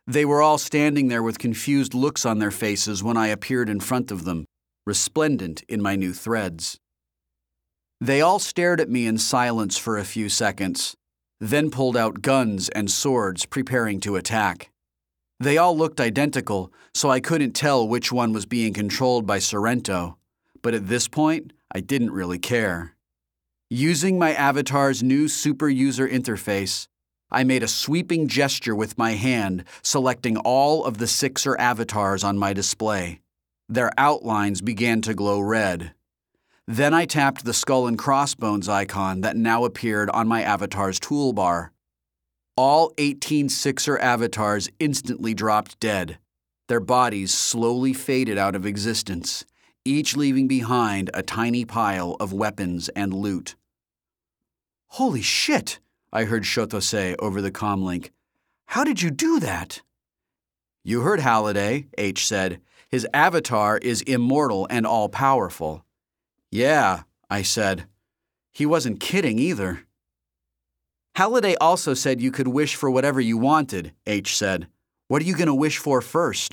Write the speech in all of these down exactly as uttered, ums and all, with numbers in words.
They were all standing there with confused looks on their faces when I appeared in front of them, resplendent in my new threads. They all stared at me in silence for a few seconds, then pulled out guns and swords, preparing to attack. They all looked identical, so I couldn't tell which one was being controlled by Sorrento, but at this point, I didn't really care. Using my avatar's new super user interface, I made a sweeping gesture with my hand, selecting all of the Sixer avatars on my display. Their outlines began to glow red. Then I tapped the skull and crossbones icon that now appeared on my avatar's toolbar. All eighteen Sixer avatars instantly dropped dead. Their bodies slowly faded out of existence, each leaving behind a tiny pile of weapons and loot. "Holy shit!" I heard Shoto say over the comlink. "How did you do that?" "You heard Halliday," H said. "His avatar is immortal and all-powerful." "Yeah," I said. He wasn't kidding either. "Halliday also said you could wish for whatever you wanted," H said. "What are you going to wish for first?"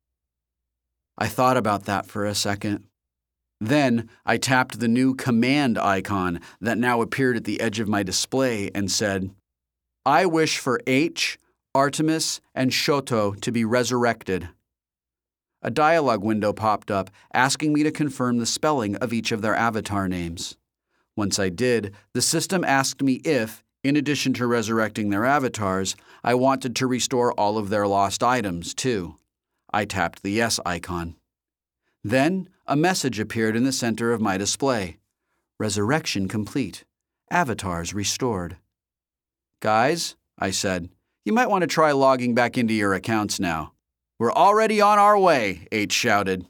I thought about that for a second. Then I tapped the new command icon that now appeared at the edge of my display and said, "I wish for H, Artemis, and Shoto to be resurrected." A dialogue window popped up asking me to confirm the spelling of each of their avatar names. Once I did, the system asked me if, in addition to resurrecting their avatars, I wanted to restore all of their lost items, too. I tapped the yes icon. Then, a message appeared in the center of my display. "Resurrection complete. Avatars restored." "Guys," I said, "you might want to try logging back into your accounts now." "We're already on our way," H shouted.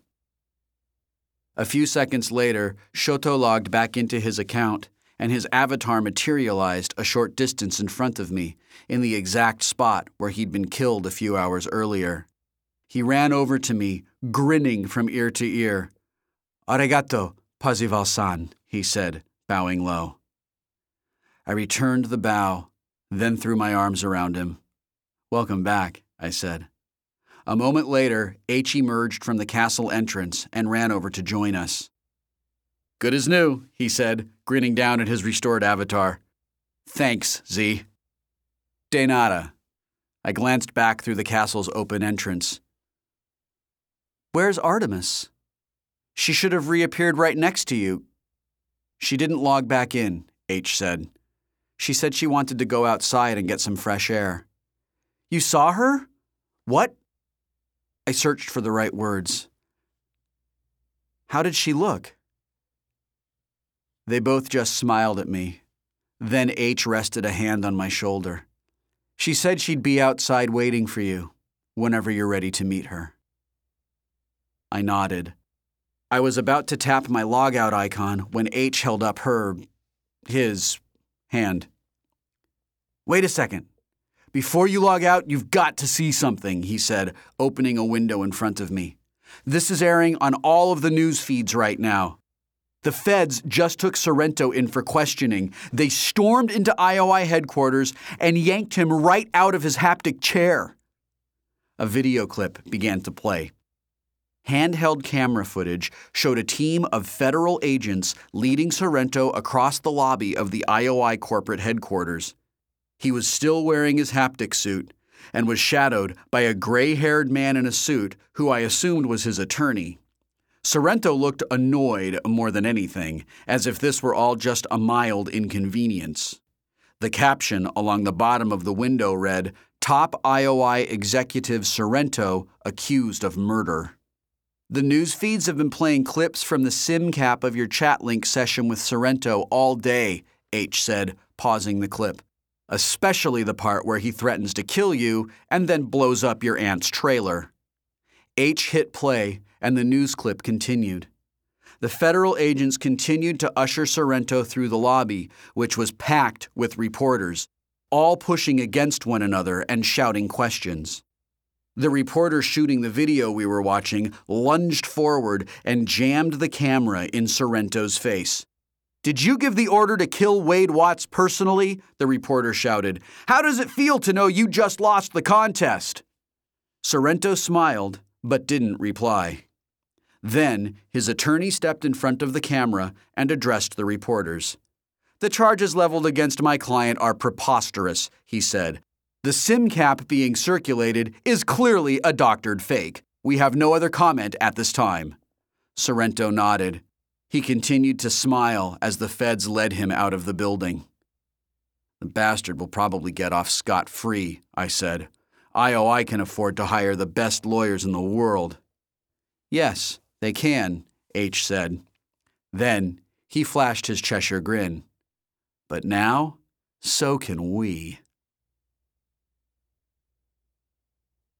A few seconds later, Shoto logged back into his account, and his avatar materialized a short distance in front of me, in the exact spot where he'd been killed a few hours earlier. He ran over to me, grinning from ear to ear. "Arigato, Parzival-san," he said, bowing low. I returned the bow, then threw my arms around him. "Welcome back," I said. A moment later, H emerged from the castle entrance and ran over to join us. "Good as new," he said, grinning down at his restored avatar. "Thanks, Z." "De nada." I glanced back through the castle's open entrance. "Where's Artemis?" "She should have reappeared right next to you." "She didn't log back in," H said. "She said she wanted to go outside and get some fresh air." "You saw her? What?" I searched for the right words. "How did she look?" They both just smiled at me. Then H rested a hand on my shoulder. "She said she'd be outside waiting for you, whenever you're ready to meet her." I nodded. I was about to tap my logout icon when H held up her, his, hand. "Wait a second. Before you log out, you've got to see something," he said, opening a window in front of me. "This is airing on all of the news feeds right now. The feds just took Sorrento in for questioning. They stormed into I O I headquarters and yanked him right out of his haptic chair." A video clip began to play. Handheld camera footage showed a team of federal agents leading Sorrento across the lobby of the I O I corporate headquarters. He was still wearing his haptic suit and was shadowed by a gray-haired man in a suit who I assumed was his attorney. Sorrento looked annoyed more than anything, as if this were all just a mild inconvenience. The caption along the bottom of the window read, "Top I O I Executive Sorrento accused of murder." "The news feeds have been playing clips from the SIM cap of your chat link session with Sorrento all day," H said, pausing the clip. "Especially the part where he threatens to kill you and then blows up your aunt's trailer." H hit play, and the news clip continued. The federal agents continued to usher Sorrento through the lobby, which was packed with reporters, all pushing against one another and shouting questions. The reporter shooting the video we were watching lunged forward and jammed the camera in Sorrento's face. "Did you give the order to kill Wade Watts personally?" the reporter shouted. "How does it feel to know you just lost the contest?" Sorrento smiled, but didn't reply. Then, his attorney stepped in front of the camera and addressed the reporters. "The charges leveled against my client are preposterous," he said. "The SIM cap being circulated is clearly a doctored fake. We have no other comment at this time." Sorrento nodded. He continued to smile as the feds led him out of the building. "The bastard will probably get off scot-free," I said. I O I can afford to hire the best lawyers in the world. "Yes, they can," H said. Then he flashed his Cheshire grin. "But now, so can we."